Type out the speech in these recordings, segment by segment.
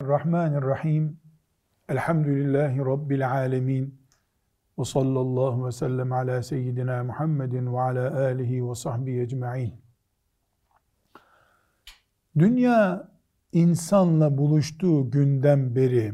Bismillahirrahmanirrahim. Elhamdülillahi Rabbil alemin. Ve sallallahu ve sellem ala seyyidina Muhammedin ve ala alihi ve sahbihi ecma'in. Dünya insanla buluştuğu günden beri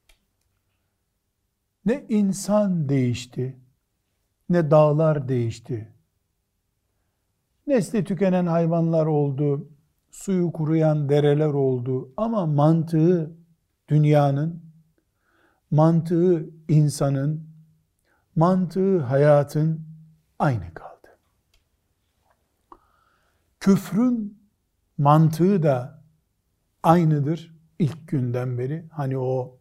ne insan değişti, ne dağlar değişti. Nesli tükenen hayvanlar oldu, suyu kuruyan dereler oldu ama mantığı dünyanın, mantığı insanın, mantığı hayatın aynı kaldı. Küfrün mantığı da aynıdır ilk günden beri. Hani o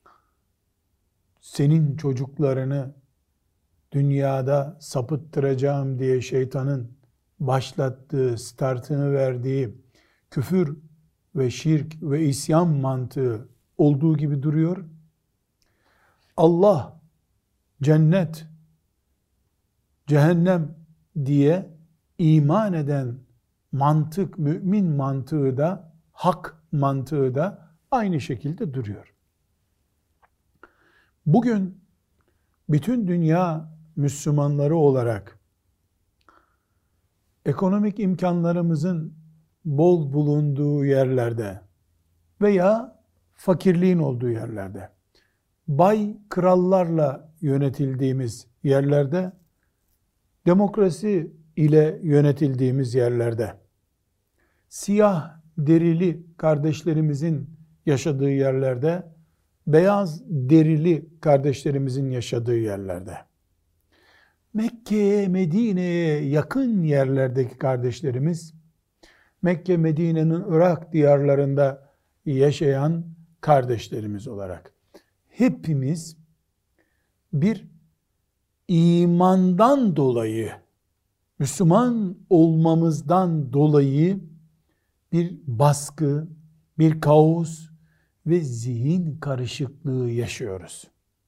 senin çocuklarını dünyada sapıttıracağım diye şeytanın başlattığı, startını verdiği küfür ve şirk ve isyan mantığı olduğu gibi duruyor. Allah, cennet, cehennem diye iman eden mantık, mümin mantığı da, hak mantığı da aynı şekilde duruyor. Bugün bütün dünya Müslümanları olarak ekonomik imkanlarımızın bol bulunduğu yerlerde veya fakirliğin olduğu yerlerde, bay krallarla yönetildiğimiz yerlerde, demokrasi ile yönetildiğimiz yerlerde, siyah derili kardeşlerimizin yaşadığı yerlerde, beyaz derili kardeşlerimizin yaşadığı yerlerde, Mekke, Medine'ye yakın yerlerdeki kardeşlerimiz, Mekke, Medine'nin Irak diyarlarında yaşayan kardeşlerimiz olarak hepimiz bir imandan dolayı, Müslüman olmamızdan dolayı bir baskı, bir kaos ve zihin karışıklığı yaşıyoruz.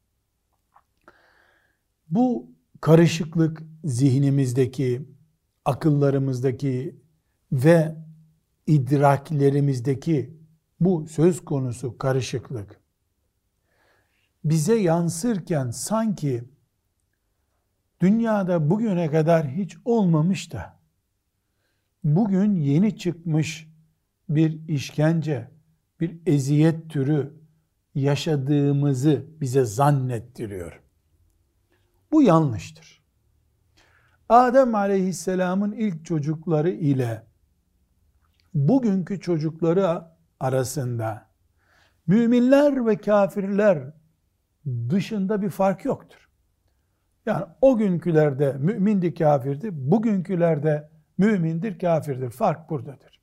Bu karışıklık zihnimizdeki, akıllarımızdaki ve idraklerimizdeki bu söz konusu karışıklık bize yansırken sanki dünyada bugüne kadar hiç olmamış da bugün yeni çıkmış bir işkence, bir eziyet türü yaşadığımızı bize zannettiriyor. Bu yanlıştır. Adem Aleyhisselam'ın ilk çocukları ile bugünkü çocukları arasında müminler ve kafirler dışında bir fark yoktur. Yani o günkülerde mümindi, kafirdi, bugünkülerde mümindir, kafirdir. Fark buradadır.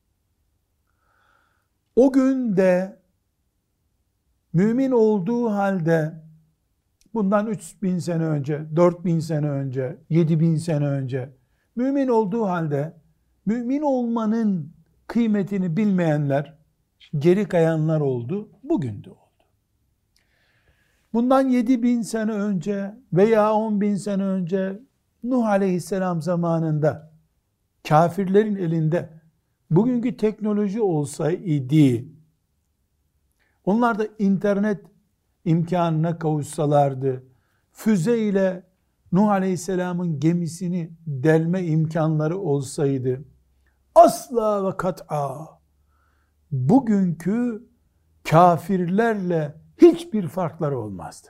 O gün de mümin olduğu halde bundan 3000 sene önce, 4000 sene önce, 7000 sene önce mümin olduğu halde mümin olmanın kıymetini bilmeyenler, geri kayanlar oldu, bugün de oldu. Bundan 7000 sene önce veya 10.000 sene önce Nuh Aleyhisselam zamanında kafirlerin elinde bugünkü teknoloji olsaydı, onlar da internet imkanına kavuşsalardı, füze ile Nuh Aleyhisselam'ın gemisini delme imkanları olsaydı, asla ve kat'a bugünkü kafirlerle hiçbir farkları olmazdı.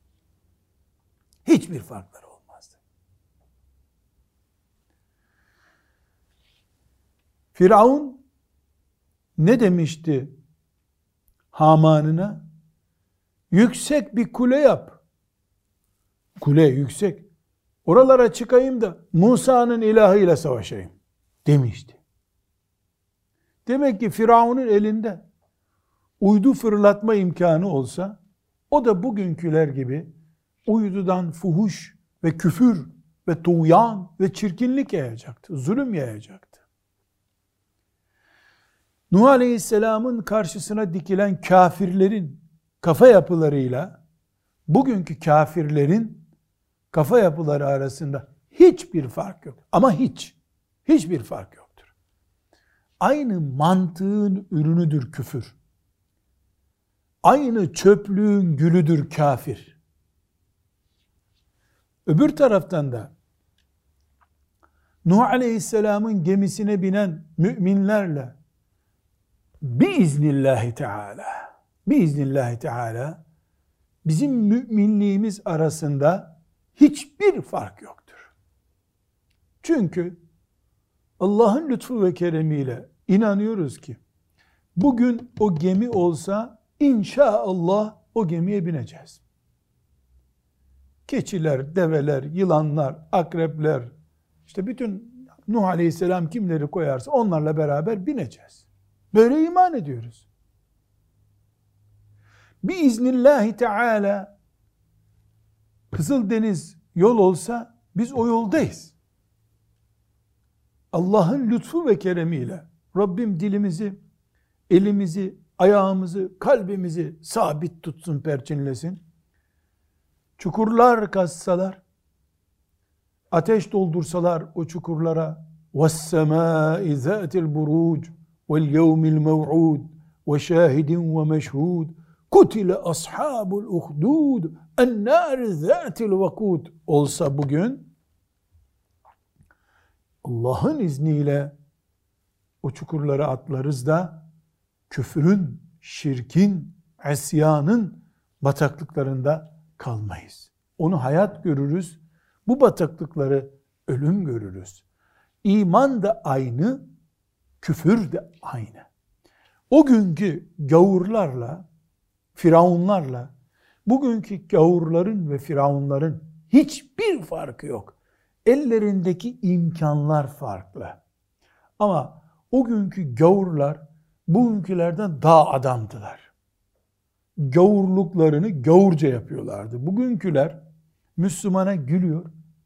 Hiçbir farkları olmazdı. Firavun ne demişti Haman'ına? Yüksek bir kule yap. Kule yüksek. Oralara çıkayım da Musa'nın ilahıyla savaşayım demişti. Demek ki Firavun'un elinde uydu fırlatma imkanı olsa, o da bugünküler gibi uydudan fuhuş ve küfür ve tuğyan ve çirkinlik yayacaktı, zulüm yayacaktı. Nuh Aleyhisselam'ın karşısına dikilen kafirlerin kafa yapılarıyla bugünkü kafirlerin kafa yapıları arasında hiçbir fark yok. Ama hiçbir fark yoktur. Aynı mantığın ürünüdür küfür. aynı çöplüğün gülüdür kafir. Öbür taraftan da Nuh Aleyhisselam'ın gemisine binen müminlerle biiznillahü teala bizim müminliğimiz arasında hiçbir fark yoktur. Çünkü Allah'ın lütfu ve keremiyle inanıyoruz ki bugün o gemi olsa inşallah o gemiye bineceğiz. Keçiler, develer, yılanlar, akrepler, işte bütün Nuh Aleyhisselam kimleri koyarsa onlarla beraber bineceğiz. Böyle iman ediyoruz. Biiznillahü teala Kızıldeniz yol olsa biz o yoldayız. Allah'ın lütfu ve keremiyle Rabbim dilimizi, elimizi, ayağımızı, kalbimizi sabit tutsun, perçinlesin. Çukurlar kazsalar, ateş doldursalar o çukurlara وَالسَّمَاءِ ذَاتِ الْبُرُوجِ وَالْيَوْمِ الْمَوْعُودِ وَشَاهِدٍ وَمَشْهُودٍ قُتِلَ أَصْحَابُ الْأُخْدُودِ النَّارِ ذَاتِ الْوَقُودِ olsa bugün Allah'ın izniyle o çukurlara atlarız da küfrün, şirkin, isyanın bataklıklarında kalmayız. Onu hayat görürüz. Bu bataklıkları ölüm görürüz. İman da aynı, küfür de aynı. O günkü gavurlarla, firavunlarla, bugünkü gavurların ve firavunların hiçbir farkı yok. Ellerindeki imkanlar farklı. Ama o günkü gavurlar bugünkülerden daha adamdılar. Gavurluklarını gavurca yapıyorlardı. Bugünküler Müslümana gülüyor.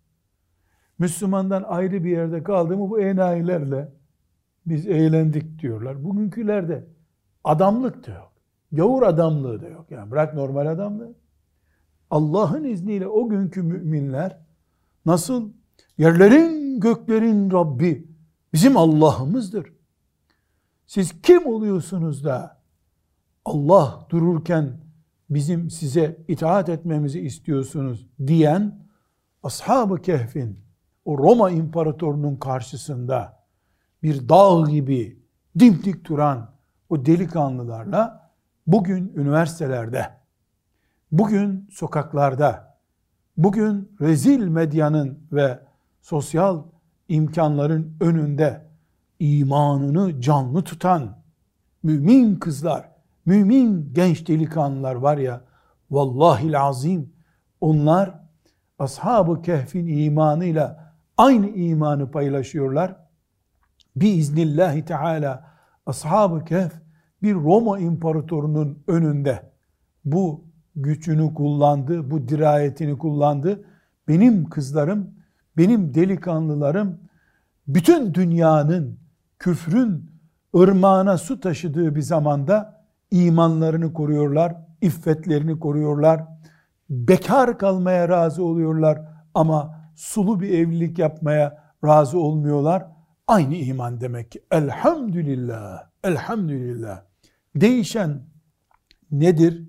Müslümandan ayrı bir yerde kaldı mı bu enayilerle biz eğlendik diyorlar. Bugünkülerde adamlık da yok. Gavur adamlığı da yok. Yani bırak normal adamlığı. Allah'ın izniyle o günkü müminler nasıl yerlerin göklerin Rabbi bizim Allah'ımızdır. Siz kim oluyorsunuz da Allah dururken bizim size itaat etmemizi istiyorsunuz diyen Ashab-ı Kehf'in o Roma imparatorunun karşısında bir dağ gibi dimdik duran o delikanlılarla bugün üniversitelerde, bugün sokaklarda, bugün rezil medyanın ve sosyal imkanların önünde imanını canlı tutan mümin kızlar, mümin genç delikanlılar var ya, vallahil azim, onlar Ashab-ı Kehf'in imanıyla aynı imanı paylaşıyorlar. Biiznillahü teala Ashab-ı Kehf bir Roma imparatorunun önünde bu gücünü kullandı, bu dirayetini kullandı. Benim kızlarım, benim delikanlılarım bütün dünyanın küfrün ırmağına su taşıdığı bir zamanda imanlarını koruyorlar, iffetlerini koruyorlar, bekar kalmaya razı oluyorlar ama sulu bir evlilik yapmaya razı olmuyorlar. Aynı iman demek ki. Elhamdülillah, elhamdülillah. Değişen nedir?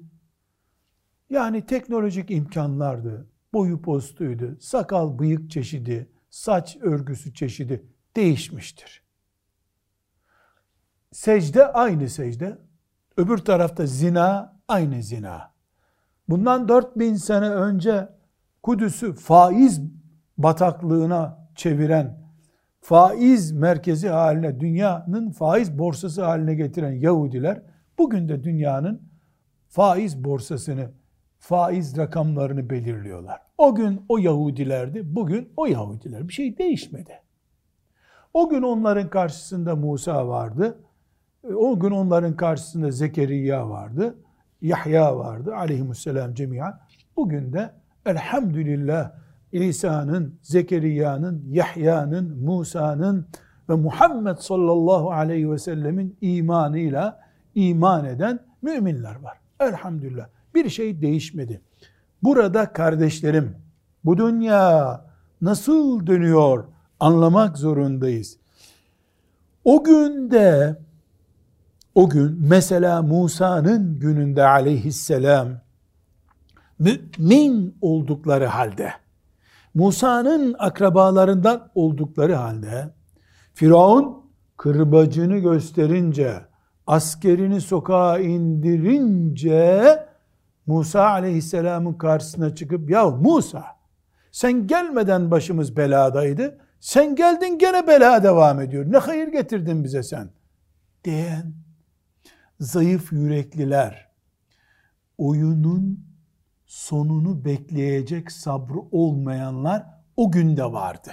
Yani teknolojik imkanlardı, boyu postuydu, sakal bıyık çeşidi, saç örgüsü çeşidi değişmiştir. Secde aynı secde, öbür tarafta zina aynı zina. Bundan 4000 sene önce Kudüs'ü faiz bataklığına çeviren, faiz merkezi haline, dünyanın faiz borsası haline getiren Yahudiler, bugün de dünyanın faiz borsasını, faiz rakamlarını belirliyorlar. O gün o Yahudilerdi, bugün o Yahudiler. Bir şey değişmedi. O gün onların karşısında Musa vardı, o gün onların karşısında Zekeriya vardı, Yahya vardı aleyhisselam cemiyan. Bugün de elhamdülillah İsa'nın, Zekeriya'nın, Yahya'nın, Musa'nın ve Muhammed sallallahu aleyhi ve sellemin imanıyla iman eden müminler var. Elhamdülillah. Bir şey değişmedi. Burada kardeşlerim, bu dünya nasıl dönüyor anlamak zorundayız. O günde O gün mesela Musa'nın gününde aleyhisselam mümin oldukları halde, Musa'nın akrabalarından oldukları halde, Firavun kırbacını gösterince, askerini sokağa indirince, Musa aleyhisselamın karşısına çıkıp, ya Musa, sen gelmeden başımız beladaydı, sen geldin gene bela devam ediyor, ne hayır getirdin bize sen, diyen zayıf yürekliler, oyunun sonunu bekleyecek sabrı olmayanlar o günde vardı.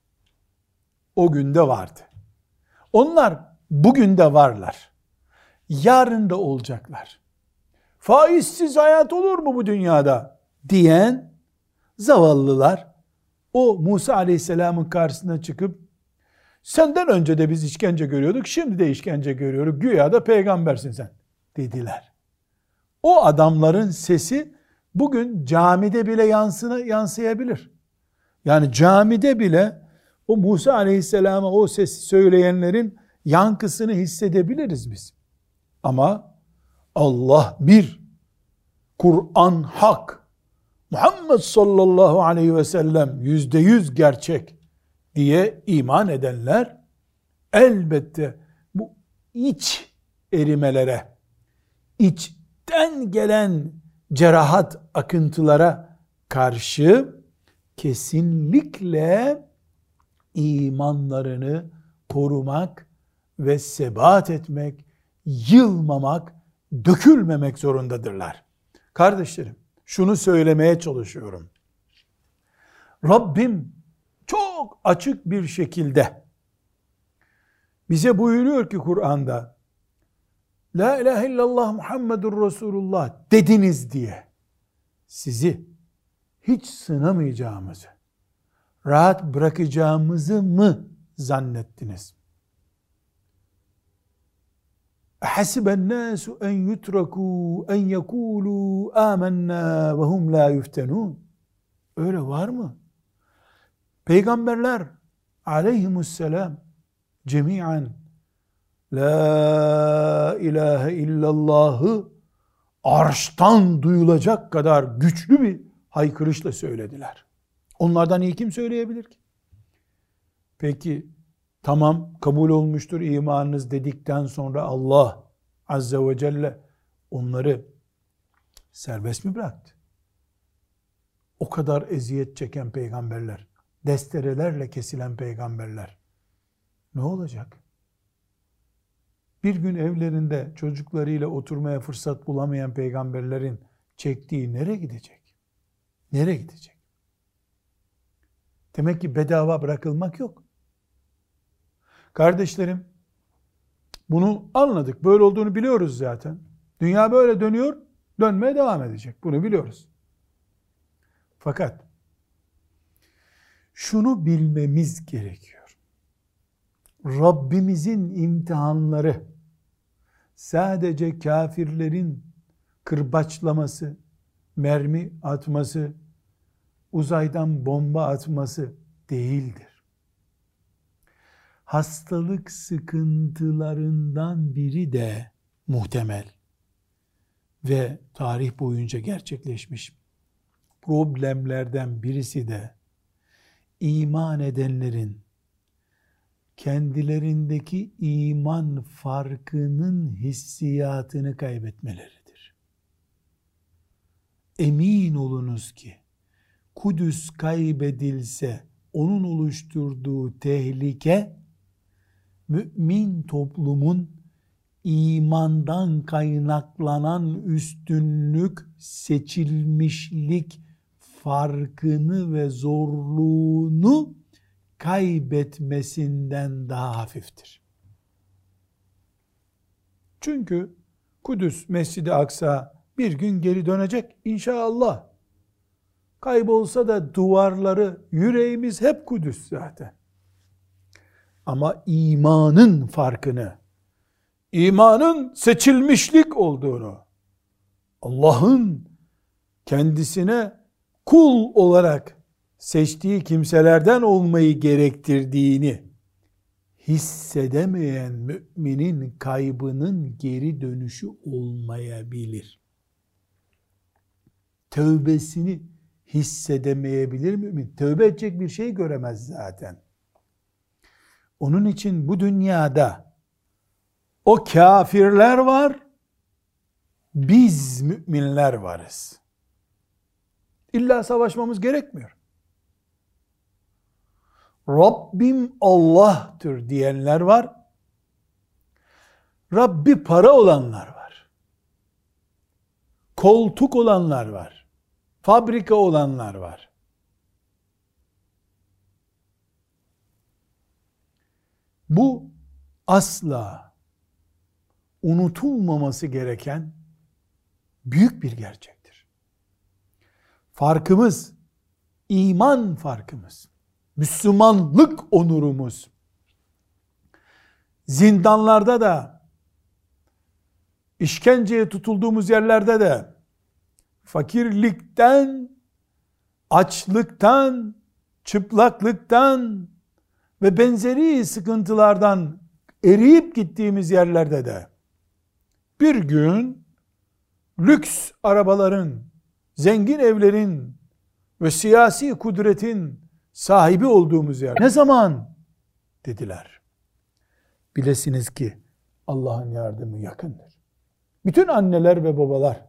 O günde vardı. Onlar bugün de varlar. Yarın da olacaklar. Faizsiz hayat olur mu bu dünyada diyen zavallılar o Musa aleyhisselamın karşısına çıkıp, senden önce de biz işkence görüyorduk, şimdi de işkence görüyoruz, güya da peygambersin sen dediler. O adamların sesi bugün camide bile yansıyabilir. Yani camide bile o Musa aleyhisselama o sesi söyleyenlerin yankısını hissedebiliriz biz. Ama Allah bir, Kur'an hak, Muhammed sallallahu aleyhi ve sellem %100 gerçek diye iman edenler elbette bu iç erimelere, içten gelen cerahat akıntılara karşı kesinlikle imanlarını korumak ve sebat etmek, yılmamak, dökülmemek zorundadırlar. Kardeşlerim, şunu söylemeye çalışıyorum. Rabbim çok açık bir şekilde bize buyuruyor ki Kur'an'da, La ilahe illallah Muhammedur Resulullah dediniz diye sizi hiç sınamayacağımızı, rahat bırakacağımızı mı zannettiniz? Hasiben nasu en yutraku en yekulu amennâ ve hum la yuftenun. Öyle var mı? Peygamberler aleyhimusselam cemiyen La ilahe illallah'ı arştan duyulacak kadar güçlü bir haykırışla söylediler. Onlardan iyi kim söyleyebilir ki? Peki tamam kabul olmuştur imanınız dedikten sonra Allah Azze ve Celle onları serbest mi bıraktı? O kadar eziyet çeken peygamberler, desterelerle kesilen peygamberler ne olacak? Bir gün evlerinde çocuklarıyla oturmaya fırsat bulamayan peygamberlerin çektiği nereye gidecek? Nereye gidecek? Demek ki bedava bırakılmak yok. Kardeşlerim, bunu anladık. Böyle olduğunu biliyoruz zaten. Dünya böyle dönüyor, dönmeye devam edecek. Bunu biliyoruz. Fakat şunu bilmemiz gerekiyor. Rabbimizin imtihanları sadece kafirlerin kırbaçlaması, mermi atması, uzaydan bomba atması değildir. Hastalık sıkıntılarından biri de muhtemel ve tarih boyunca gerçekleşmiş problemlerden birisi de iman edenlerin kendilerindeki iman farkının hissiyatını kaybetmeleridir. Emin olunuz ki Kudüs kaybedilse onun oluşturduğu tehlike mümin toplumun imandan kaynaklanan üstünlük, seçilmişlik farkını ve zorluğunu kaybetmesinden daha hafiftir. Çünkü Kudüs, Mescid-i Aksa bir gün geri dönecek inşallah. Kaybolsa da duvarları, yüreğimiz hep Kudüs zaten. Ama imanın farkını, imanın seçilmişlik olduğunu, Allah'ın kendisine kul olarak seçtiği kimselerden olmayı gerektirdiğini hissedemeyen müminin kaybının geri dönüşü olmayabilir. Tövbesini hissedemeyebilir mümin. Tövbe edecek bir şey göremez zaten. Onun için bu dünyada o kafirler var, biz müminler varız. İlla savaşmamız gerekmiyor. Rabbim Allah'tır diyenler var. Rabbi para olanlar var. Koltuk olanlar var. Fabrika olanlar var. Bu asla unutulmaması gereken büyük bir gerçektir. Farkımız, iman farkımız, Müslümanlık onurumuz, zindanlarda da, işkenceye tutulduğumuz yerlerde de, fakirlikten, açlıktan, çıplaklıktan ve benzeri sıkıntılardan eriyip gittiğimiz yerlerde de bir gün lüks arabaların, zengin evlerin ve siyasi kudretin sahibi olduğumuz yer. Ne zaman? Dediler. Bilesiniz ki Allah'ın yardımı yakındır. Bütün anneler ve babalar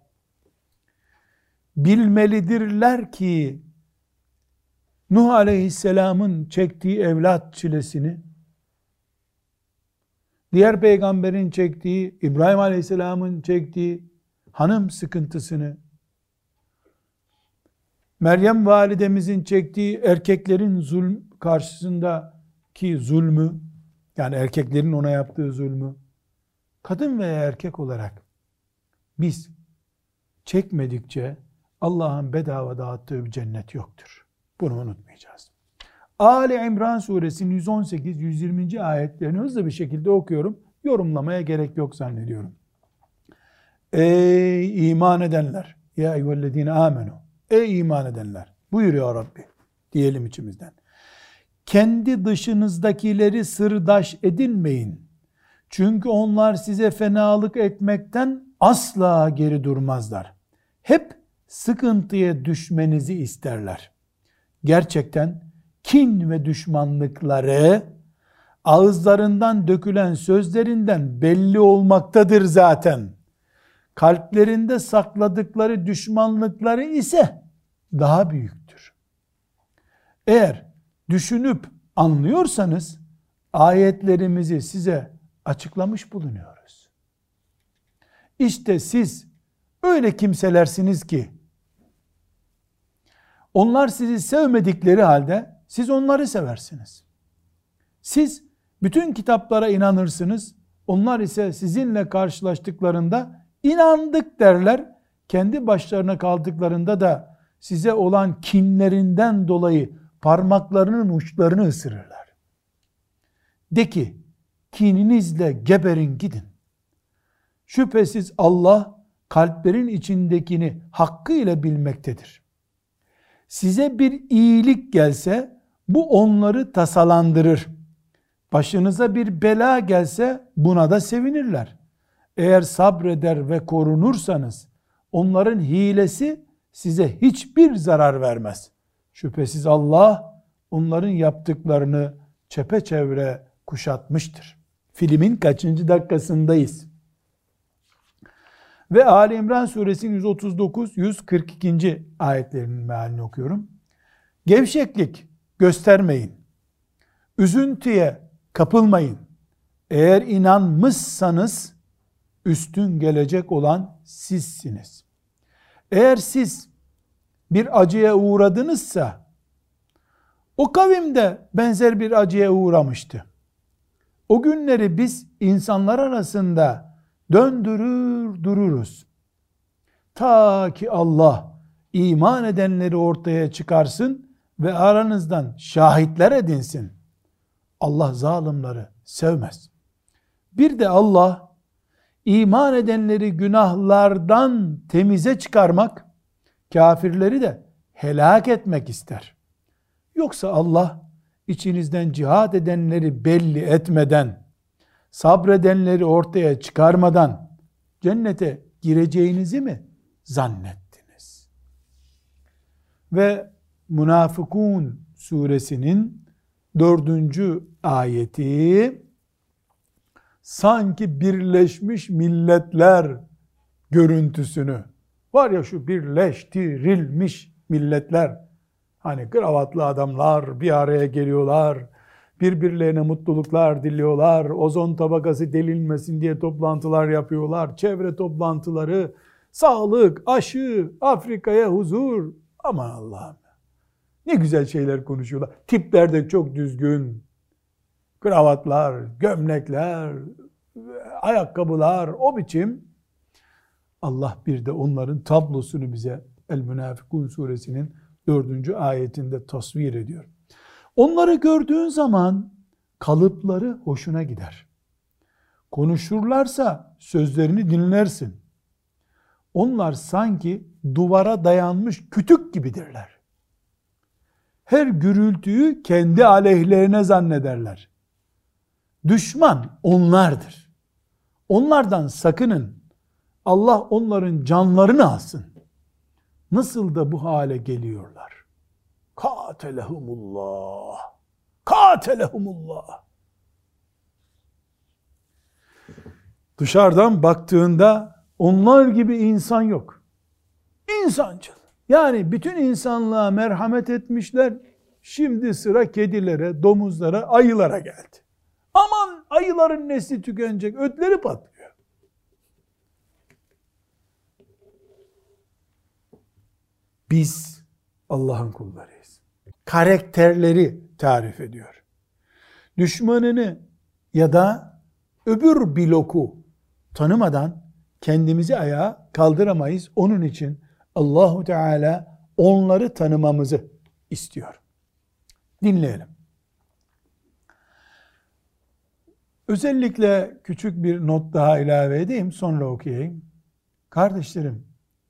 bilmelidirler ki Nuh Aleyhisselam'ın çektiği evlat çilesini, diğer peygamberin çektiği, İbrahim Aleyhisselam'ın çektiği hanım sıkıntısını, Meryem validemizin çektiği erkeklerin zulm karşısındaki zulmü, yani erkeklerin ona yaptığı zulmü, kadın veya erkek olarak biz çekmedikçe Allah'ın bedava dağıttığı bir cennet yoktur. Bunu unutmayacağız. Ali İmran suresinin 118-120. ayetlerini hızlı bir şekilde okuyorum. Yorumlamaya gerek yok zannediyorum. Ey iman edenler! Ya eyyühellezine amenu! Ey iman edenler! Buyuruyor Rabbi. Diyelim içimizden. Kendi dışınızdakileri sırdaş edinmeyin. Çünkü onlar size fenalık etmekten asla geri durmazlar. Hep sıkıntıya düşmenizi isterler. Gerçekten kin ve düşmanlıkları ağızlarından dökülen sözlerinden belli olmaktadır zaten. Kalplerinde sakladıkları düşmanlıkları ise daha büyüktür. Eğer düşünüp anlıyorsanız ayetlerimizi size açıklamış bulunuyoruz. İşte siz öyle kimselersiniz ki onlar sizi sevmedikleri halde siz onları seversiniz. Siz bütün kitaplara inanırsınız. Onlar ise sizinle karşılaştıklarında inandık derler. Kendi başlarına kaldıklarında da size olan kinlerinden dolayı parmaklarının uçlarını ısırırlar. De ki, kininizle geberin gidin. Şüphesiz Allah kalplerin içindekini hakkıyla bilmektedir. Size bir iyilik gelse bu onları tasalandırır. Başınıza bir bela gelse buna da sevinirler. Eğer sabreder ve korunursanız onların hilesi size hiçbir zarar vermez. Şüphesiz Allah onların yaptıklarını çepeçevre kuşatmıştır. Filmin kaçıncı dakikasındayız? Ve Ali İmran suresinin 139-142. ayetlerinin mealini okuyorum. Gevşeklik göstermeyin. Üzüntüye kapılmayın. Eğer inanmışsanız üstün gelecek olan sizsiniz. Eğer siz bir acıya uğradınızsa o kavim de benzer bir acıya uğramıştı. O günleri biz insanlar arasında döndürür dururuz. Ta ki Allah iman edenleri ortaya çıkarsın ve aranızdan şahitler edinsin. Allah zalimleri sevmez. Bir de Allah iman edenleri günahlardan temize çıkarmak, kafirleri de helak etmek ister. Yoksa Allah içinizden cihad edenleri belli etmeden, sabredenleri ortaya çıkarmadan cennete gireceğinizi mi zannettiniz? Ve Münafıkun suresinin 4. ayeti sanki Birleşmiş Milletler görüntüsünü, var ya şu birleştirilmiş milletler, hani kravatlı adamlar bir araya geliyorlar, birbirlerine mutluluklar diliyorlar, ozon tabakası delinmesin diye toplantılar yapıyorlar, çevre toplantıları, sağlık, aşı, Afrika'ya huzur. Aman Allah'ım, ne güzel şeyler konuşuyorlar. Tipler de çok düzgün, kravatlar, gömlekler, ayakkabılar, o biçim. Allah bir de onların tablosunu bize El-Münafıkun suresinin 4. ayetinde tasvir ediyor. Onları gördüğün zaman kalıpları hoşuna gider. Konuşurlarsa sözlerini dinlersin. Onlar sanki duvara dayanmış kütük gibidirler. Her gürültüyü kendi aleyhlerine zannederler. Düşman onlardır. Onlardan sakının. Allah onların canlarını alsın. Nasıl da bu hale geliyorlar? Katelehumullah. Katelehumullah. Dışarıdan baktığında onlar gibi insan yok. İnsancıl. Yani bütün insanlığa merhamet etmişler. Şimdi sıra kedilere, domuzlara, ayılara geldi. Aman ayıların nesli tükenecek, ötleri patlıyor. Biz Allah'ın kullarıyız. Karakterleri tarif ediyor. Düşmanını ya da öbür bloku tanımadan kendimizi ayağa kaldıramayız. Onun için Allahu Teala onları tanımamızı istiyor. Dinleyelim. Özellikle küçük bir not daha ilave edeyim, sonra okuyayım. Kardeşlerim,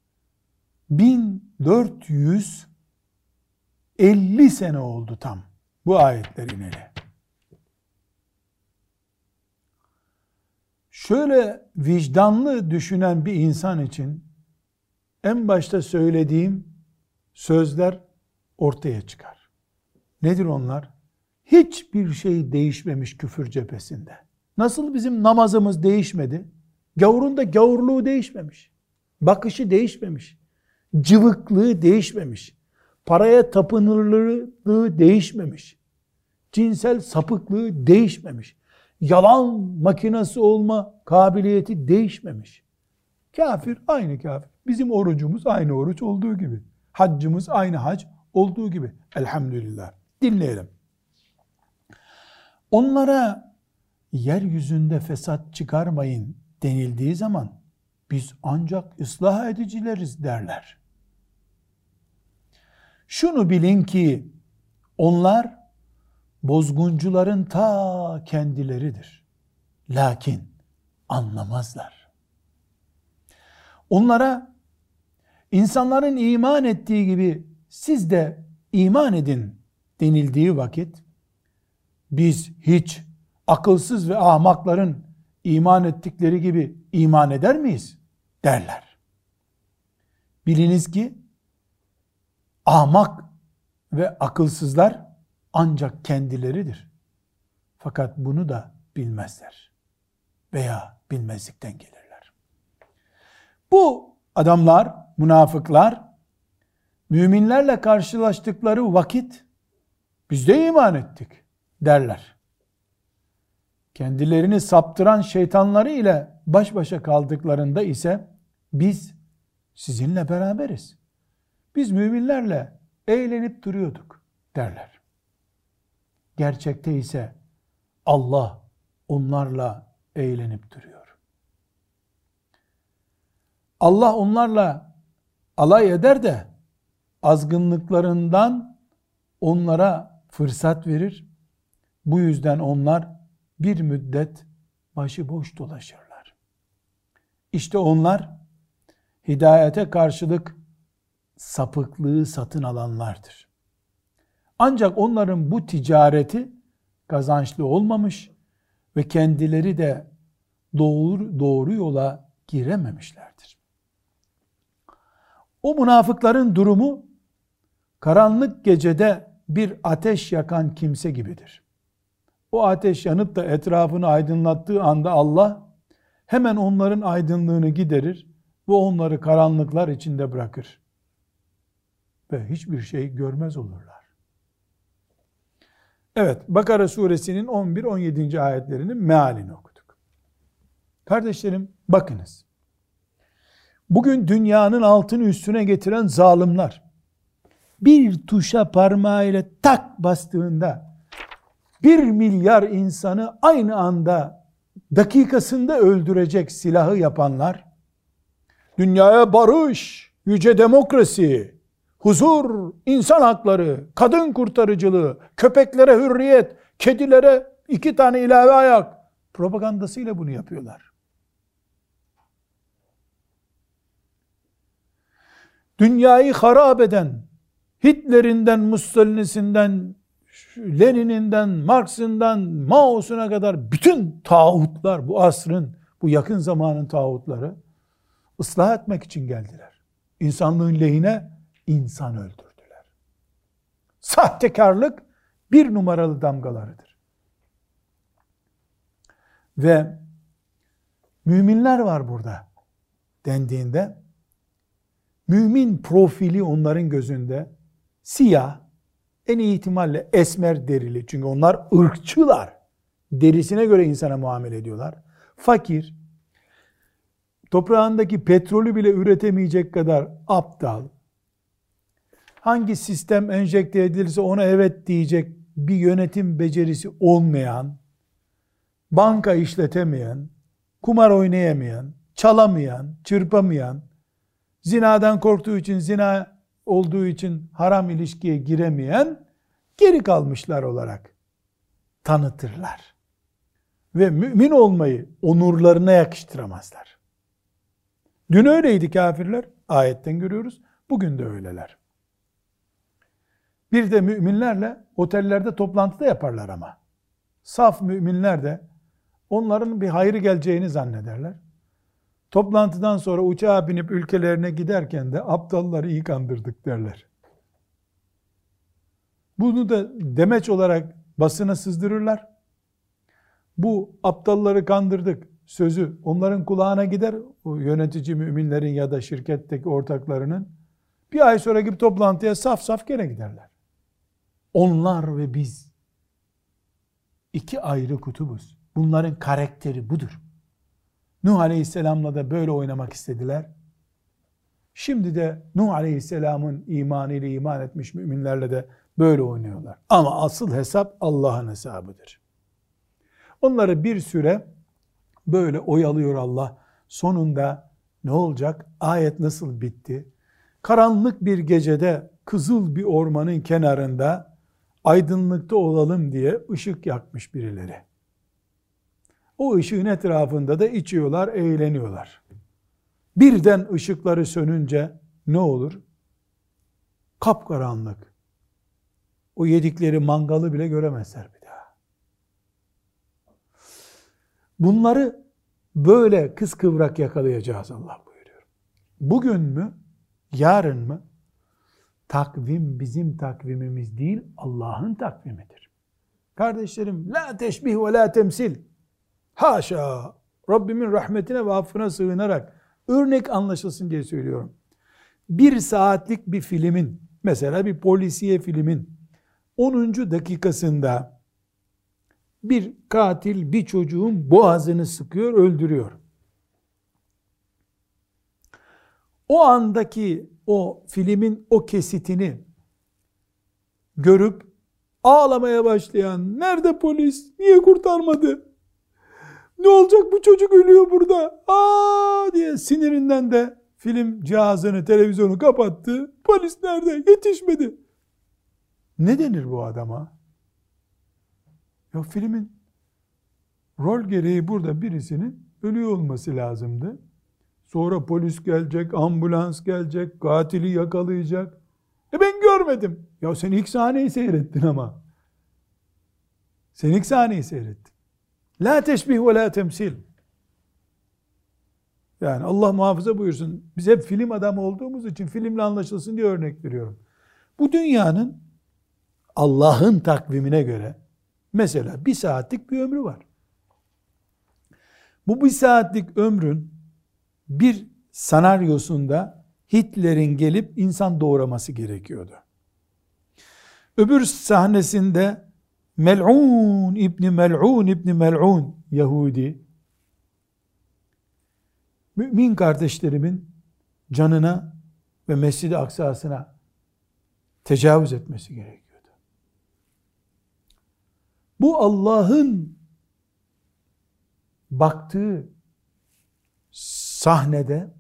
1450 sene oldu tam bu ayetler ineli. Şöyle vicdanlı düşünen bir insan için en başta söylediğim sözler ortaya çıkar. Nedir onlar? Hiçbir şey değişmemiş küfür cephesinde. Nasıl bizim namazımız değişmedi? Gavurun da gavurluğu değişmemiş. Bakışı değişmemiş. Cıvıklığı değişmemiş. Paraya tapınırlığı değişmemiş. Cinsel sapıklığı değişmemiş. Yalan makinesi olma kabiliyeti değişmemiş. Kafir aynı kafir. Bizim orucumuz aynı oruç olduğu gibi. Haccımız aynı hac olduğu gibi. Elhamdülillah. Dinleyelim. Onlara yeryüzünde fesat çıkarmayın denildiği zaman biz ancak ıslah edicileriz derler. Şunu bilin ki onlar bozguncuların ta kendileridir. Lakin anlamazlar. Onlara insanların iman ettiği gibi siz de iman edin denildiği vakit biz hiç akılsız ve ahmakların iman ettikleri gibi iman eder miyiz derler. Biliniz ki ahmak ve akılsızlar ancak kendileridir. Fakat bunu da bilmezler veya bilmezlikten gelirler. Bu adamlar, münafıklar, müminlerle karşılaştıkları vakit biz de iman ettik derler. Kendilerini saptıran şeytanları ile baş başa kaldıklarında ise biz sizinle beraberiz. Biz müminlerle eğlenip duruyorduk derler. Gerçekte ise Allah onlarla eğlenip duruyor. Allah onlarla alay eder de azgınlıklarından onlara fırsat verir. Bu yüzden onlar bir müddet başıboş dolaşırlar. İşte onlar hidayete karşılık sapıklığı satın alanlardır. Ancak onların bu ticareti kazançlı olmamış ve kendileri de doğru yola girememişlerdir. O münafıkların durumu karanlık gecede bir ateş yakan kimse gibidir. O ateş yanıp da etrafını aydınlattığı anda Allah hemen onların aydınlığını giderir ve onları karanlıklar içinde bırakır. Ve hiçbir şey görmez olurlar. Evet, Bakara suresinin 11-17. ayetlerinin mealini okuduk. Kardeşlerim, bakınız. Bugün dünyanın altını üstüne getiren zalimler bir tuşa parmağıyla tak bastığında 1 milyar insanı aynı anda dakikasında öldürecek silahı yapanlar, dünyaya barış, yüce demokrasi, huzur, insan hakları, kadın kurtarıcılığı, köpeklere hürriyet, kedilere 2 tane ilave ayak propagandasıyla bunu yapıyorlar. Dünyayı harap eden, Hitler'inden, Mussolini'sinden, Lenin'inden, Marx'ından, Mao'suna kadar bütün tağutlar, bu asrın, bu yakın zamanın tağutları ıslah etmek için geldiler. İnsanlığın lehine insan öldürdüler. Sahtekarlık 1 numaralı damgalarıdır. Ve müminler var burada dendiğinde, mümin profili onların gözünde siyah, en iyi ihtimalle esmer derili. Çünkü onlar ırkçılar. Derisine göre insana muamele ediyorlar. Fakir, toprağındaki petrolü bile üretemeyecek kadar aptal, hangi sistem enjekte edilirse ona evet diyecek bir yönetim becerisi olmayan, banka işletemeyen, kumar oynayamayan, çalamayan, çırpamayan, zinadan korktuğu için, zina olduğu için haram ilişkiye giremeyen geri kalmışlar olarak tanıtırlar. Ve mümin olmayı onurlarına yakıştıramazlar. Dün öyleydi kafirler, ayetten görüyoruz. Bugün de öyleler. Bir de müminlerle otellerde toplantıda yaparlar ama. Saf müminler de onların bir hayrı geleceğini zannederler. Toplantıdan sonra uçağa binip ülkelerine giderken de aptalları iyi kandırdık derler. Bunu da demeç olarak basına sızdırırlar. Bu aptalları kandırdık sözü onların kulağına gider. O yönetici müminlerin ya da şirketteki ortaklarının. Bir ay sonra gibi toplantıya saf saf gene giderler. Onlar ve biz 2 ayrı kutubuz. Bunların karakteri budur. Nuh Aleyhisselam'la da böyle oynamak istediler. Şimdi de Nuh Aleyhisselam'ın imanıyla iman etmiş müminlerle de böyle oynuyorlar. Ama asıl hesap Allah'ın hesabıdır. Onları bir süre böyle oyalıyor Allah. Sonunda ne olacak? Ayet nasıl bitti? Karanlık bir gecede kızıl bir ormanın kenarında aydınlıkta olalım diye ışık yakmış birileri. O ışığın etrafında da içiyorlar, eğleniyorlar. Birden ışıkları sönünce ne olur? Kapkaranlık. O yedikleri mangalı bile göremezler bir daha. Bunları böyle kıskıvrak yakalayacağız Allah buyuruyor. Bugün mü? Yarın mı? Takvim bizim takvimimiz değil, Allah'ın takvimidir. Kardeşlerim, la teşbih ve la temsil. Haşa! Rabbimin rahmetine ve affına sığınarak örnek anlaşılsın diye söylüyorum. 1 saatlik bir filmin, mesela bir polisiye filmin 10. dakikasında bir katil bir çocuğun boğazını sıkıyor, öldürüyor. O andaki o filmin o kesitini görüp ağlamaya başlayan, nerede polis, niye kurtarmadı? Ne olacak, bu çocuk ölüyor burada, aa diye sinirinden de film cihazını, televizyonu kapattı. Polis nerede? Yetişmedi. Ne denir bu adama? Ya filmin rol gereği burada birisinin ölüyor olması lazımdı. Sonra polis gelecek, ambulans gelecek, katili yakalayacak. Ben görmedim. Ya sen ilk sahneyi seyrettin ama. Sen ilk sahneyi seyrettin. La teşbih ve la temsil. Yani Allah muhafaza buyursun. Biz hep film adamı olduğumuz için filmle anlaşılsın diye örnek veriyorum. Bu dünyanın Allah'ın takvimine göre mesela 1 saatlik bir ömrü var. Bu 1 saatlik ömrün bir senaryosunda Hitler'in gelip insan doğraması gerekiyordu. Öbür sahnesinde Mel'un İbni Mel'un Yahudi, mümin kardeşlerimin canına ve Mescid-i Aksa'sına tecavüz etmesi gerekiyordu. Bu Allah'ın baktığı sahnede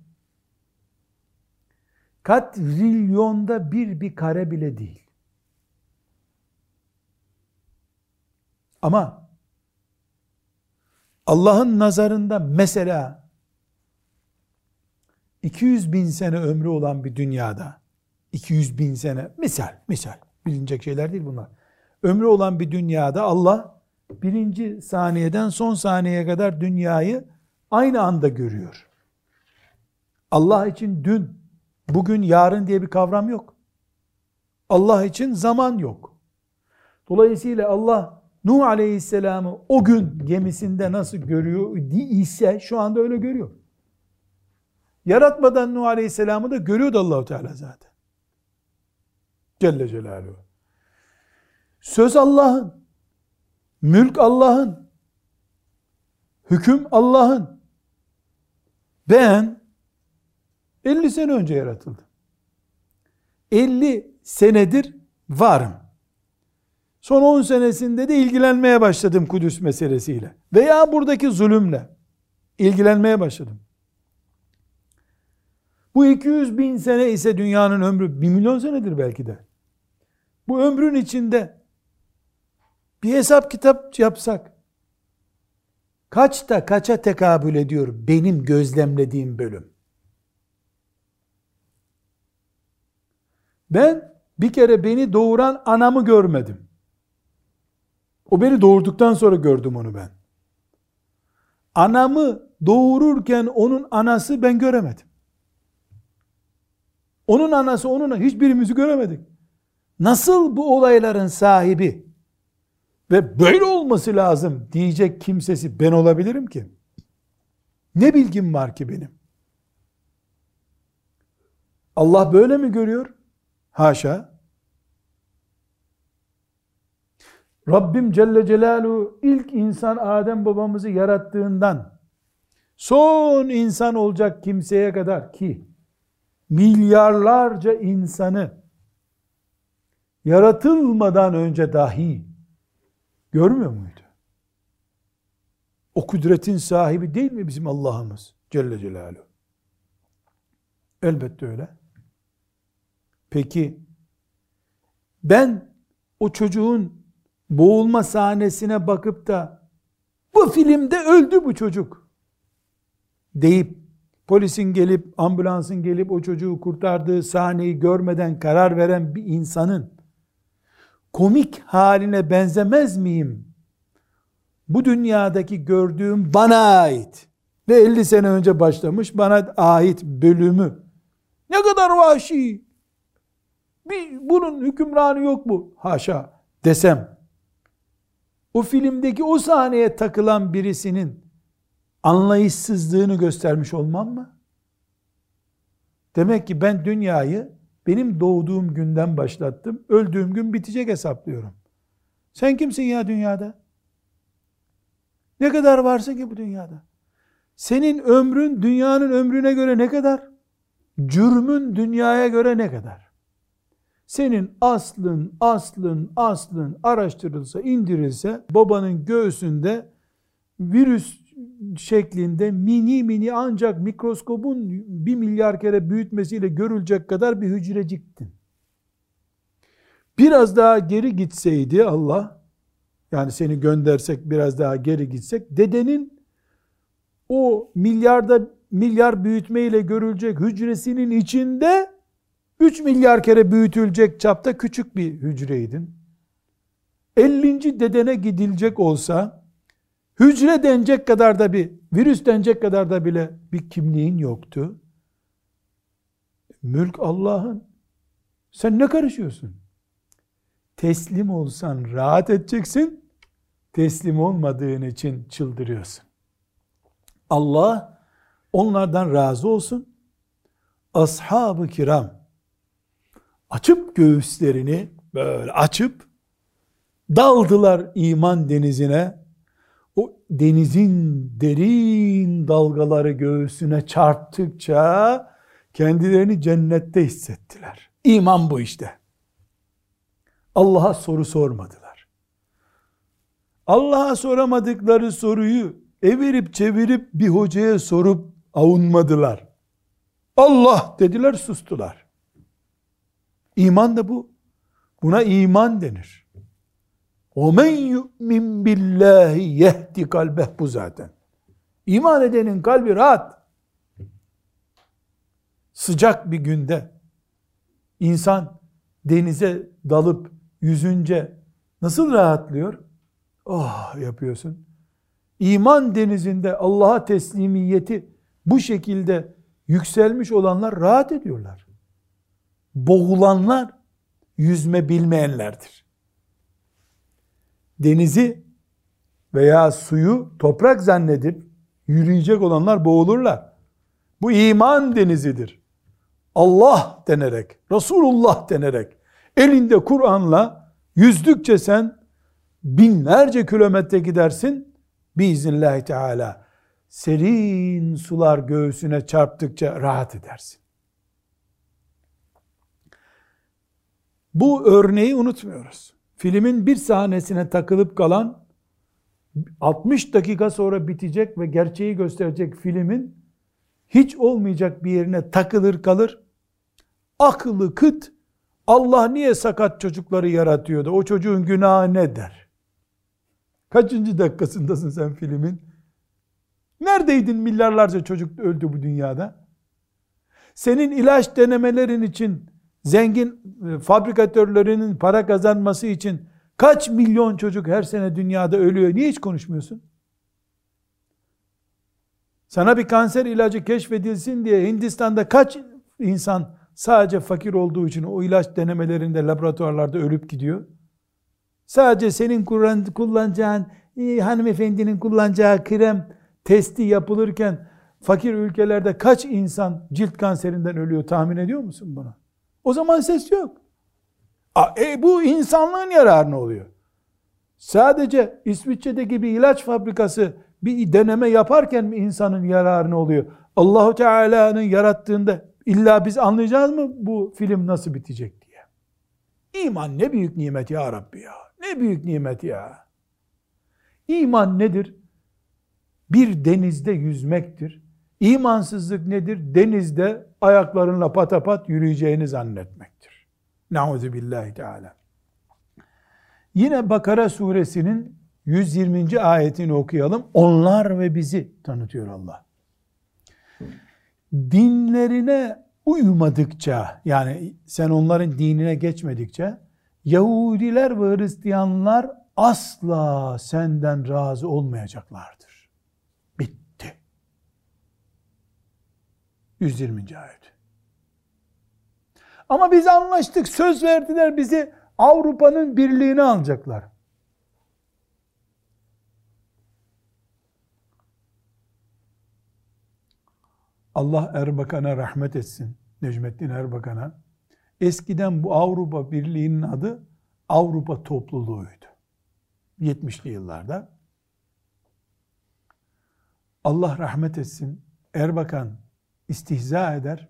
katrilyonda bir kare bile değil. Ama Allah'ın nazarında mesela 200 bin sene ömrü olan bir dünyada, 200 bin sene misal bilinecek şeyler değil bunlar. Ömrü olan bir dünyada Allah 1. saniyeden son saniyeye kadar dünyayı aynı anda görüyor. Allah için dün, bugün, yarın diye bir kavram yok. Allah için zaman yok. Dolayısıyla Allah Nuh Aleyhisselam'ı o gün gemisinde nasıl görüyor ise şu anda öyle görüyor. Yaratmadan Nuh Aleyhisselam'ı da görüyordu Allah-u Teala zaten. Celle Celaluhu. Söz Allah'ın, mülk Allah'ın, hüküm Allah'ın. Ben 50 sene önce yaratıldım. 50 senedir varım. Son 10 senesinde de ilgilenmeye başladım Kudüs meselesiyle. Veya buradaki zulümle ilgilenmeye başladım. Bu 200 bin sene ise dünyanın ömrü 1 milyon senedir belki de. Bu ömrün içinde bir hesap kitap yapsak kaça tekabül ediyor benim gözlemlediğim bölüm? Ben bir kere beni doğuran anamı görmedim. O beni doğurduktan sonra gördüm onu ben. Anamı doğururken onun anası ben göremedim. Onun anası, hiçbirimizi göremedik. Nasıl bu olayların sahibi ve böyle olması lazım diyecek kimsesi ben olabilirim ki? Ne bilgim var ki benim? Allah böyle mi görüyor? Haşa. Rabbim Celle Celaluhu ilk insan Adem babamızı yarattığından son insan olacak kimseye kadar ki milyarlarca insanı yaratılmadan önce dahi görmüyor muydu? O kudretin sahibi değil mi bizim Allah'ımız Celle Celaluhu? Elbette öyle. Peki ben o çocuğun boğulma sahnesine bakıp da bu filmde öldü bu çocuk deyip polisin gelip ambulansın gelip o çocuğu kurtardığı sahneyi görmeden karar veren bir insanın komik haline benzemez miyim? Bu dünyadaki gördüğüm bana ait ve 50 sene önce başlamış bana ait bölümü ne kadar vahşi, bunun hükümranı yok mu? Haşa desem, o filmdeki o sahneye takılan birisinin anlayışsızlığını göstermiş olmam mı? Demek ki ben dünyayı benim doğduğum günden başlattım, öldüğüm gün bitecek hesaplıyorum. Sen kimsin ya dünyada? Ne kadar varsın ki bu dünyada? Senin ömrün dünyanın ömrüne göre ne kadar? Cürmün dünyaya göre ne kadar? Senin aslın araştırılsa, indirilse babanın göğsünde virüs şeklinde mini ancak mikroskopun 1 milyar kere büyütmesiyle görülecek kadar bir hücreciktin. Biraz daha geri gitseydi Allah, yani seni göndersek biraz daha geri gitsek, dedenin o milyar büyütmeyle görülecek hücresinin içinde 3 milyar kere büyütülecek çapta küçük bir hücreydin. 50. dedene gidilecek olsa hücre denecek kadar da virüs denecek kadar da bile bir kimliğin yoktu. Mülk Allah'ın. Sen ne karışıyorsun? Teslim olsan rahat edeceksin. Teslim olmadığın için çıldırıyorsun. Allah onlardan razı olsun. Ashab-ı kiram açıp göğüslerini böyle açıp daldılar iman denizine. O denizin derin dalgaları göğsüne çarptıkça kendilerini cennette hissettiler. İman bu işte. Allah'a soru sormadılar. Allah'a soramadıkları soruyu evirip çevirip bir hocaya sorup avunmadılar. Allah dediler, sustular. İman da bu. Buna iman denir. وَمَنْ يُؤْمِنْ بِاللّٰهِ يَهْدِ kalbeh, bu zaten. İman edenin kalbi rahat. Sıcak bir günde insan denize dalıp yüzünce nasıl rahatlıyor? Oh yapıyorsun. İman denizinde Allah'a teslimiyeti bu şekilde yükselmiş olanlar rahat ediyorlar. Boğulanlar yüzme bilmeyenlerdir. Denizi veya suyu toprak zannedip yürüyecek olanlar boğulurlar. Bu iman denizidir. Allah denerek, Resulullah denerek, elinde Kur'an'la yüzdükçe sen binlerce kilometre gidersin. Biiznillahü Teala serin sular göğsüne çarptıkça rahat edersin. Bu örneği unutmuyoruz. Filmin bir sahnesine takılıp kalan 60 dakika sonra bitecek ve gerçeği gösterecek filmin hiç olmayacak bir yerine takılır kalır. Akıllı kıt, Allah niye sakat çocukları yaratıyordu? O çocuğun günahı ne der? Kaçıncı dakikasındasın sen filmin? Neredeydin milyarlarca çocuk öldü bu dünyada? Senin ilaç denemelerin için zengin fabrikatörlerinin para kazanması için kaç milyon çocuk her sene dünyada ölüyor? Niye hiç konuşmuyorsun? Sana bir kanser ilacı keşfedilsin diye Hindistan'da kaç insan sadece fakir olduğu için o ilaç denemelerinde laboratuvarlarda ölüp gidiyor? Sadece senin kullanacağın, hanımefendinin kullanacağı krem testi yapılırken fakir ülkelerde kaç insan cilt kanserinden ölüyor, tahmin ediyor musun bunu? O zaman ses yok. Bu insanlığın yararına oluyor. Sadece İsviçre'deki bir ilaç fabrikası bir deneme yaparken mi insanın yararına oluyor? Allahu Teala'nın yarattığında illa biz anlayacağız mı bu film nasıl bitecek diye? İman ne büyük nimet ya Rabbi ya. Ne büyük nimet ya. İman nedir? Bir denizde yüzmektir. İmansızlık nedir? Denizde ayaklarınla patapat yürüyeceğini zannetmektir. Nauzubillahi Teala. Yine Bakara suresinin 120. ayetini okuyalım. Onlar ve bizi tanıtıyor Allah. Dinlerine uymadıkça, yani sen onların dinine geçmedikçe, Yahudiler ve Hristiyanlar asla senden razı olmayacaklardır. Bitti. 120. ayet. Ama biz anlaştık, söz verdiler, bizi Avrupa'nın birliğine alacaklar. Allah Erbakan'a rahmet etsin. Necmettin Erbakan'a. Eskiden bu Avrupa Birliği'nin adı Avrupa Topluluğu'ydu. 70'li yıllarda. Allah rahmet etsin. Erbakan istihza eder.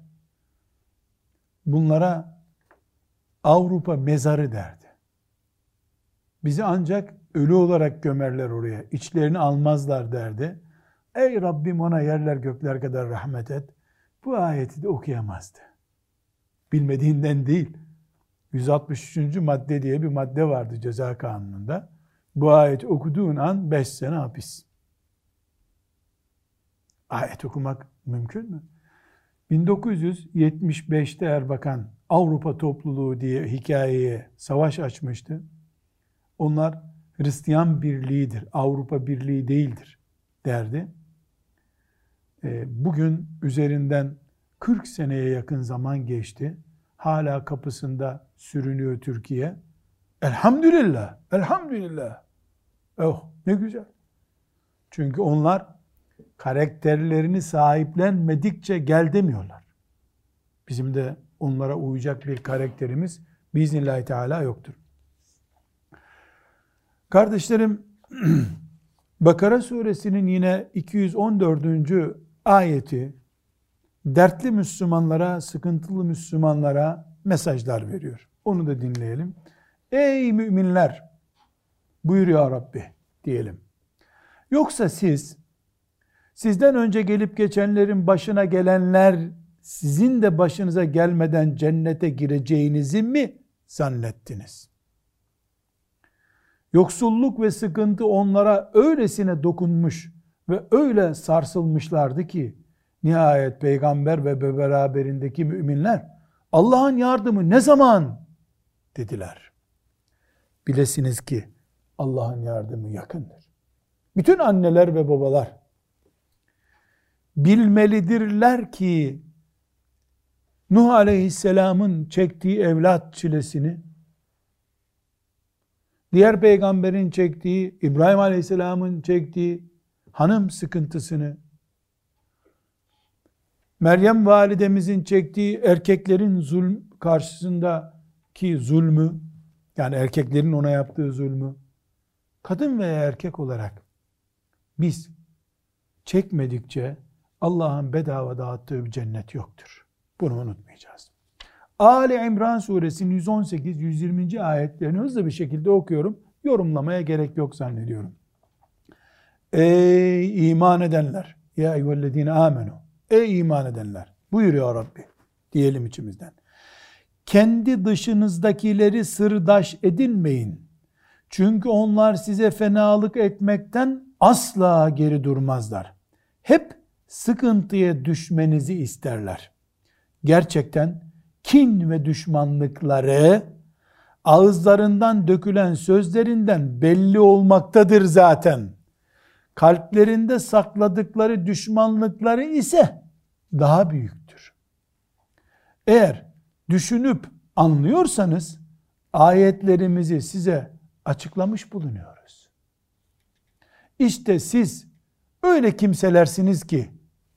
Bunlara Avrupa mezarı derdi. Bizi ancak ölü olarak gömerler oraya. İçlerini almazlar derdi. Ey Rabbim ona yerler gökler kadar rahmet et. Bu ayeti de okuyamazdı. Bilmediğinden değil. 163. madde diye bir madde vardı ceza kanununda. Bu ayeti okuduğun an 5 sene hapis. Ayet okumak mümkün mü? 1975'te Erbakan Avrupa topluluğu diye hikayeye savaş açmıştı. Onlar Hristiyan birliğidir, Avrupa birliği değildir derdi. Bugün üzerinden 40 seneye yakın zaman geçti. Hala kapısında sürünüyor Türkiye. Elhamdülillah, elhamdülillah. Oh, ne güzel. Çünkü onlar karakterlerini sahiplenmedikçe gel demiyorlar. Bizim de onlara uyacak bir karakterimiz biiznillahü teala yoktur. Kardeşlerim, Bakara suresinin yine 214. ayeti dertli Müslümanlara, sıkıntılı Müslümanlara mesajlar veriyor. Onu da dinleyelim. Ey müminler, buyur ya Rabbi diyelim. Yoksa sizden önce gelip geçenlerin başına gelenler sizin de başınıza gelmeden cennete gireceğinizi mi zannettiniz? Yoksulluk ve sıkıntı onlara öylesine dokunmuş ve öyle sarsılmışlardı ki nihayet peygamber ve beraberindeki müminler Allah'ın yardımı ne zaman dediler. Bilesiniz ki Allah'ın yardımı yakındır. Bütün anneler ve babalar bilmelidirler ki Nuh Aleyhisselam'ın çektiği evlat çilesini, diğer peygamberin çektiği, İbrahim Aleyhisselam'ın çektiği hanım sıkıntısını, Meryem validemizin çektiği erkeklerin karşısındaki zulmü, yani erkeklerin ona yaptığı zulmü, kadın veya erkek olarak biz çekmedikçe Allah'ın bedava dağıttığı bir cennet yoktur. Bunu unutmayacağız. Ali İmran suresinin 118-120. ayetlerini hızlı bir şekilde okuyorum. Yorumlamaya gerek yok zannediyorum. Ey iman edenler! Ya eyyühellezine amenu! Ey iman edenler! Buyuruyor Rabbi. Diyelim içimizden. Kendi dışınızdakileri sırdaş edinmeyin. Çünkü onlar size fenalık etmekten asla geri durmazlar. Hep sıkıntıya düşmenizi isterler. Gerçekten kin ve düşmanlıkları ağızlarından dökülen sözlerinden belli olmaktadır zaten. Kalplerinde sakladıkları düşmanlıkları ise daha büyüktür. Eğer düşünüp anlıyorsanız ayetlerimizi size açıklamış bulunuyoruz. İşte siz öyle kimselersiniz ki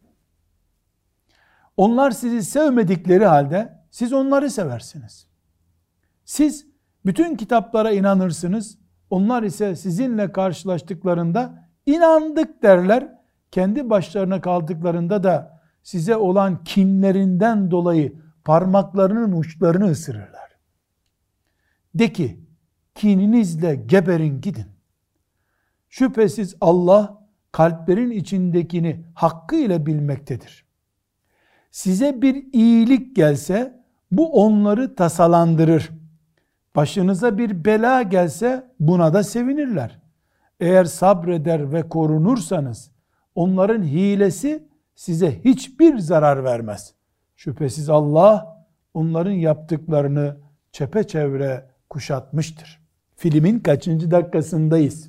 onlar sizi sevmedikleri halde siz onları seversiniz. Siz bütün kitaplara inanırsınız. Onlar ise sizinle karşılaştıklarında inandık derler. Kendi başlarına kaldıklarında da size olan kinlerinden dolayı parmaklarının uçlarını ısırırlar. De ki, kininizle geberin gidin. Şüphesiz Allah kalplerin içindekini hakkıyla bilmektedir. Size bir iyilik gelse bu onları tasalandırır. Başınıza bir bela gelse buna da sevinirler. Eğer sabreder ve korunursanız onların hilesi size hiçbir zarar vermez. Şüphesiz Allah onların yaptıklarını çepeçevre kuşatmıştır. Filmin kaçıncı dakikasındayız?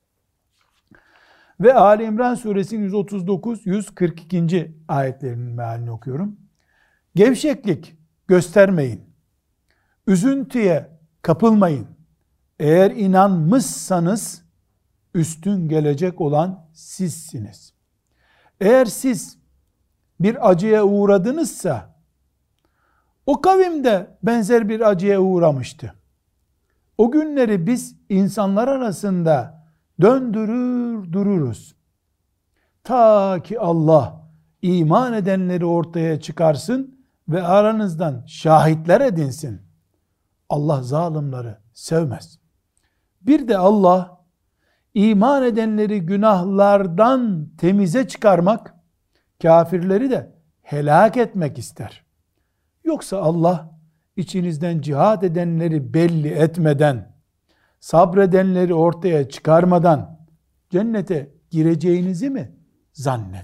Ve Ali İmran suresinin 139-142. ayetlerinin mealini okuyorum. Gevşeklik göstermeyin. Üzüntüye kapılmayın. Eğer inanmışsanız üstün gelecek olan sizsiniz. Eğer siz bir acıya uğradınızsa o kavim de benzer bir acıya uğramıştı. O günleri biz insanlar arasında döndürür dururuz. Ta ki Allah iman edenleri ortaya çıkarsın ve aranızdan şahitler edinsin. Allah zalimleri sevmez. Bir de Allah iman edenleri günahlardan temize çıkarmak, kafirleri de helak etmek ister. Yoksa Allah içinizden cihad edenleri belli etmeden, sabredenleri ortaya çıkarmadan cennete gireceğinizi mi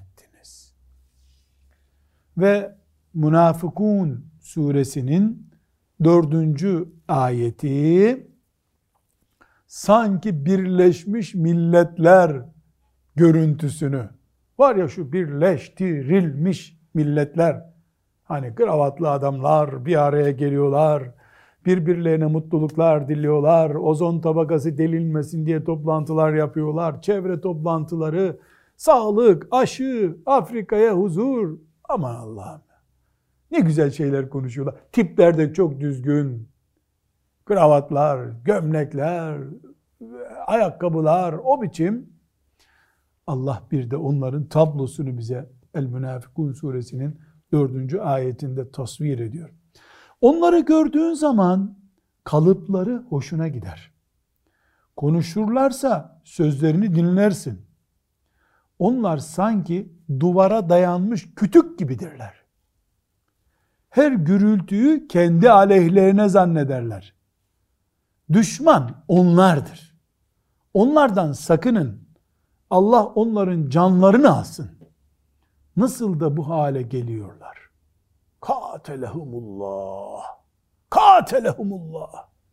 zannettiniz? Ve Münafıkun suresinin 4. ayeti sanki Birleşmiş Milletler görüntüsünü, var ya şu birleştirilmiş milletler, hani kravatlı adamlar bir araya geliyorlar, birbirlerine mutluluklar diliyorlar, ozon tabakası delinmesin diye toplantılar yapıyorlar, çevre toplantıları, sağlık, aşı, Afrika'ya huzur. Aman Allah'ım, ne güzel şeyler konuşuyorlar. Tipler de çok düzgün, kravatlar, gömlekler, ayakkabılar, o biçim. Allah bir de onların tablosunu bize El-Münafikun suresinin 4. ayetinde tasvir ediyor. Onları gördüğün zaman kalıpları hoşuna gider. Konuşurlarsa sözlerini dinlersin. Onlar sanki duvara dayanmış kütük gibidirler. Her gürültüyü kendi aleyhlerine zannederler. Düşman onlardır. Onlardan sakının. Allah onların canlarını alsın. Nasıl da bu hale geliyorlar? Katelehumullah. Katelehumullah.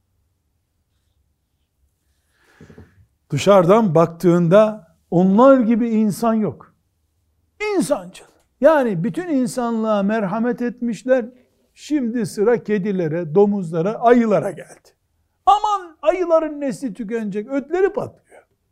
Dışarıdan baktığında onlar gibi insan yok. İnsancıl. Yani bütün insanlığa merhamet etmişler. Şimdi sıra kedilere, domuzlara, ayılara geldi. Aman ayıların nesli tükenecek, ötleri patlıyor.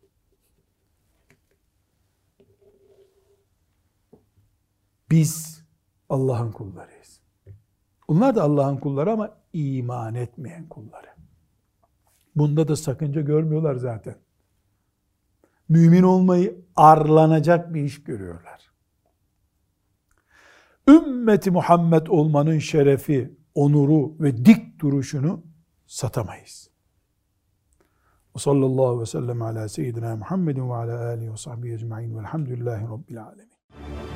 Biz Allah'ın kullarıyız. Onlar da Allah'ın kulları ama iman etmeyen kulları. Bunda da sakınca görmüyorlar zaten. Mümin olmayı arlanacak bir iş görüyorlar. Ümmeti Muhammed olmanın şerefi, onuru ve dik duruşunu satamayız. Sallallahu aleyhi ve sellem ala seyyidina Muhammedin ve ala alihi ve sahbihi ecma'in velhamdülillahi rabbil alemin.